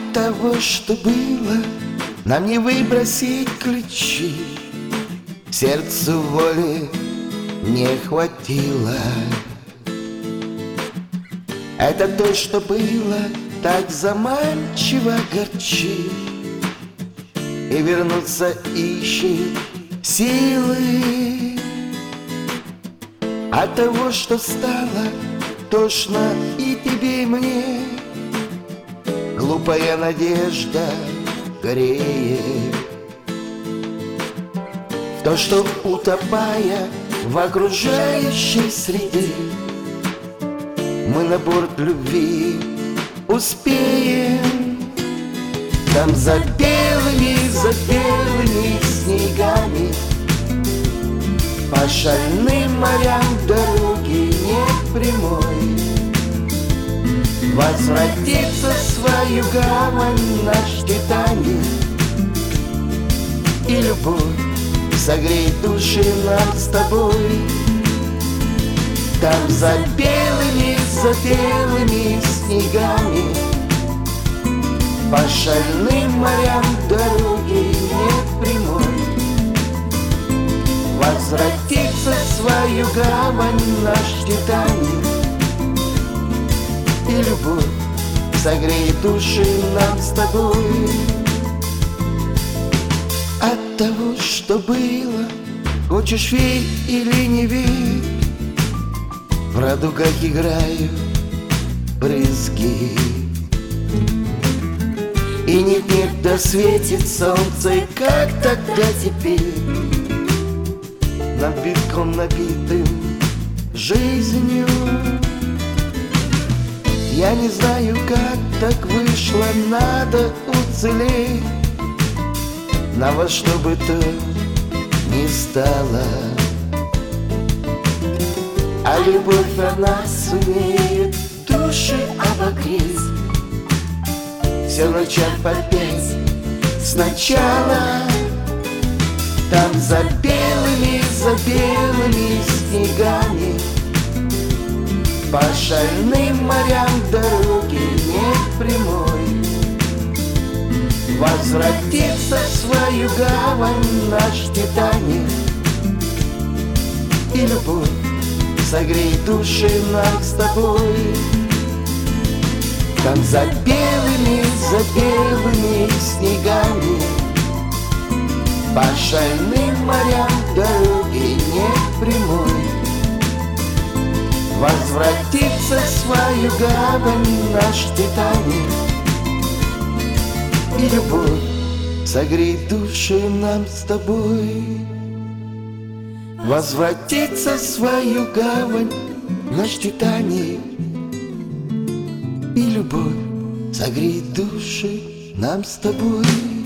того, что было, нам не выбросить ключи. Сердцу воли не хватило. Это то, что было, так заманчиво горчит, и вернуться ищет силы. От того, что стало тошно и тебе, и мне, глупая надежда греет. В то, что утопая в окружающей среде, мы на борт любви успеем. Там за белыми снегами по шальным морям дороги нет прямой. Возвратиться в свою гавань наш Титаник, и любовь согреть души нам с тобой. Там за белыми снегами по шальным морям дороги нет прямой. Возвратиться в свою гавань наш Титаник, и любовь согреет души нам с тобой. От того, что было, хочешь верь или не верь, в радугах играют брызги. И нет-нет, да светит солнце, и как тогда теперь, над битком набитым жизнью. Я не знаю, как так вышло, надо уцелеть, но во что бы то ни стало. А любовь она сумеет души обогреть, все начав опять сначала. Там за белыми снегами по шальным морям дороги нет прямой. Возвратиться в свою гавань наш Титаник, и любовь согреть души нам с тобой. Там за белыми снегами по шальным морям дороги нет прямой. Возвратиться в свою гавань наш Титаник, и любовь согреть души нам с тобой. Возвратиться в свою гавань наш Титаник, и любовь согреть души нам с тобой.